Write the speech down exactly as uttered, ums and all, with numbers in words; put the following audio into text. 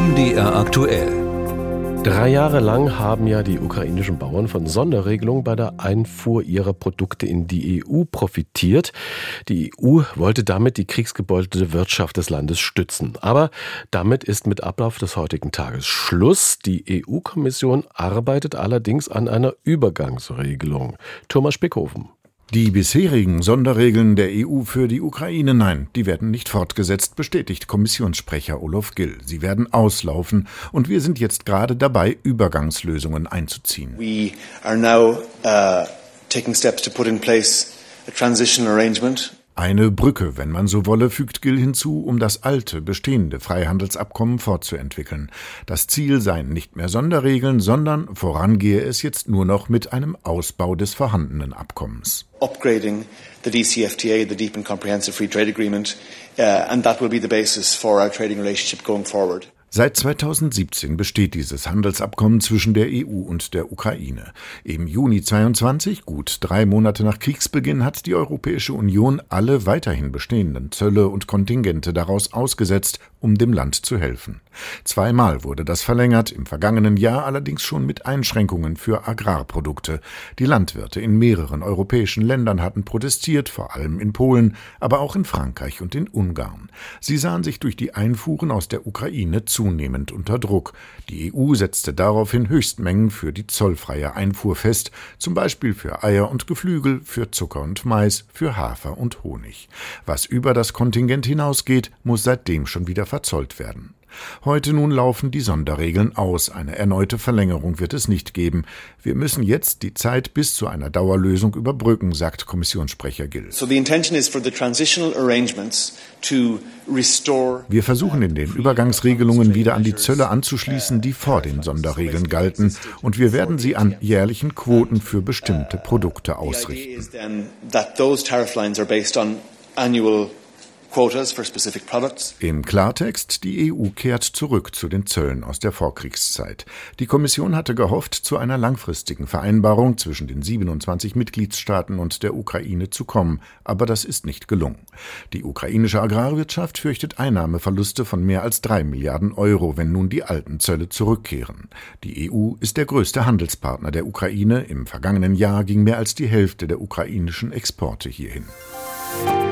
M D R aktuell. Drei Jahre lang haben ja die ukrainischen Bauern von Sonderregelungen bei der Einfuhr ihrer Produkte in die E U profitiert. Die E U wollte damit die kriegsgebeutelte Wirtschaft des Landes stützen. Aber damit ist mit Ablauf des heutigen Tages Schluss. Die E U-Kommission arbeitet allerdings an einer Übergangsregelung. Thomas Spickhofen. Die bisherigen Sonderregeln der E U für die Ukraine, nein, die werden nicht fortgesetzt, bestätigt Kommissionssprecher Olof Gill. Sie werden auslaufen und wir sind jetzt gerade dabei, Übergangslösungen einzuziehen. We are now uh, taking steps to put in place a transition arrangement. Eine Brücke, wenn man so wolle, fügt Gill hinzu, um das alte, bestehende Freihandelsabkommen fortzuentwickeln. Das Ziel seien nicht mehr Sonderregeln, sondern vorangehe es jetzt nur noch mit einem Ausbau des vorhandenen Abkommens. Upgrading the D C F T A, the Deep and Comprehensive Free Trade Agreement, uh, and that will be the basis for our trading relationship going forward. Seit zweitausendsiebzehn besteht dieses Handelsabkommen zwischen der E U und der Ukraine. Im Juni zweiundzwanzig, gut drei Monate nach Kriegsbeginn, hat die Europäische Union alle weiterhin bestehenden Zölle und Kontingente daraus ausgesetzt, um dem Land zu helfen. Zweimal wurde das verlängert, im vergangenen Jahr allerdings schon mit Einschränkungen für Agrarprodukte. Die Landwirte in mehreren europäischen Ländern hatten protestiert, vor allem in Polen, aber auch in Frankreich und in Ungarn. Sie sahen sich durch die Einfuhren aus der Ukraine zunehmend unter Druck. Die E U setzte daraufhin Höchstmengen für die zollfreie Einfuhr fest, zum Beispiel für Eier und Geflügel, für Zucker und Mais, für Hafer und Honig. Was über das Kontingent hinausgeht, muss seitdem schon wieder verzollt werden. Heute nun laufen die Sonderregeln aus. Eine erneute Verlängerung wird es nicht geben. Wir müssen jetzt die Zeit bis zu einer Dauerlösung überbrücken, sagt Kommissionssprecher Gill. So the intention is for the transitional arrangements to restore. Wir versuchen in den Übergangsregelungen wieder an die Zölle anzuschließen, die vor den Sonderregeln galten, und wir werden sie an jährlichen Quoten für bestimmte Produkte ausrichten. Im Klartext, die E U kehrt zurück zu den Zöllen aus der Vorkriegszeit. Die Kommission hatte gehofft, zu einer langfristigen Vereinbarung zwischen den siebenundzwanzig Mitgliedstaaten und der Ukraine zu kommen, aber das ist nicht gelungen. Die ukrainische Agrarwirtschaft fürchtet Einnahmeverluste von mehr als drei Milliarden Euro, wenn nun die alten Zölle zurückkehren. Die E U ist der größte Handelspartner der Ukraine. Im vergangenen Jahr ging mehr als die Hälfte der ukrainischen Exporte hierhin.